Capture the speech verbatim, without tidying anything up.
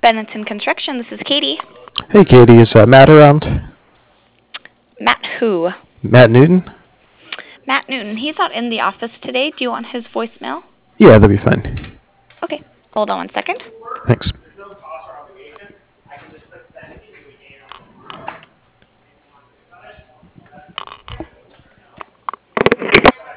Benetton Construction, this is Katie. Hey, Katie, is uh, Matt around? Matt who? Matt Newton? Matt Newton. He's not in the office today. Do you want his voicemail? Yeah, that'd be fine. Okay, hold on one second. Thanks.